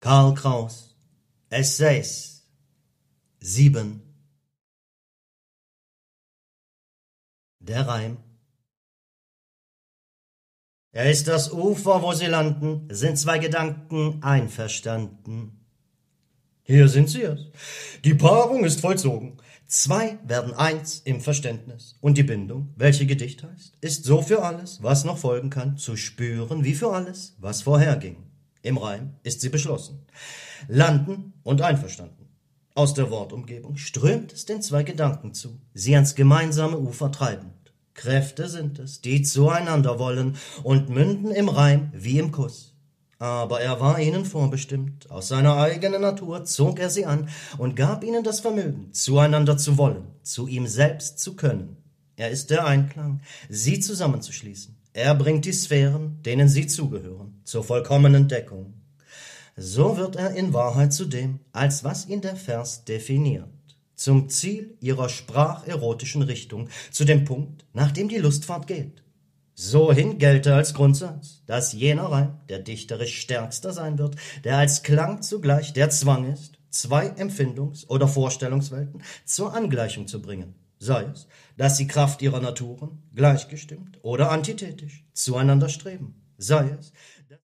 Karl Kraus, Essays 7. Der Reim. Er ist das Ufer, wo sie landen, sind zwei Gedanken einverstanden. Hier sind sie es. Die Paarung ist vollzogen. Zwei werden eins im Verständnis. Und die Bindung, welche Gedicht heißt, ist so für alles, was noch folgen kann, zu spüren wie für alles, was vorherging. Im Reim ist sie beschlossen. Landen und einverstanden. Aus der Wortumgebung strömt es den zwei Gedanken zu, sie ans gemeinsame Ufer treibend. Kräfte sind es, die zueinander wollen und münden im Reim wie im Kuss. Aber er war ihnen vorbestimmt, aus seiner eigenen Natur zog er sie an und gab ihnen das Vermögen, zueinander zu wollen, zu ihm selbst zu können. Er ist der Einklang, sie zusammenzuschließen. Er bringt die Sphären, denen sie zugehören, zur vollkommenen Deckung. So wird er in Wahrheit zu dem, als was ihn der Vers definiert. Zum Ziel ihrer spracherotischen Richtung, zu dem Punkt, nach dem die Lustfahrt geht. So gelte als Grundsatz, dass jener Reim der dichterisch stärkster sein wird, der als Klang zugleich der Zwang ist, zwei Empfindungs- oder Vorstellungswelten zur Angleichung zu bringen, sei es, dass sie Kraft ihrer Naturen, gleichgestimmt oder antithetisch, zueinander streben, sei es,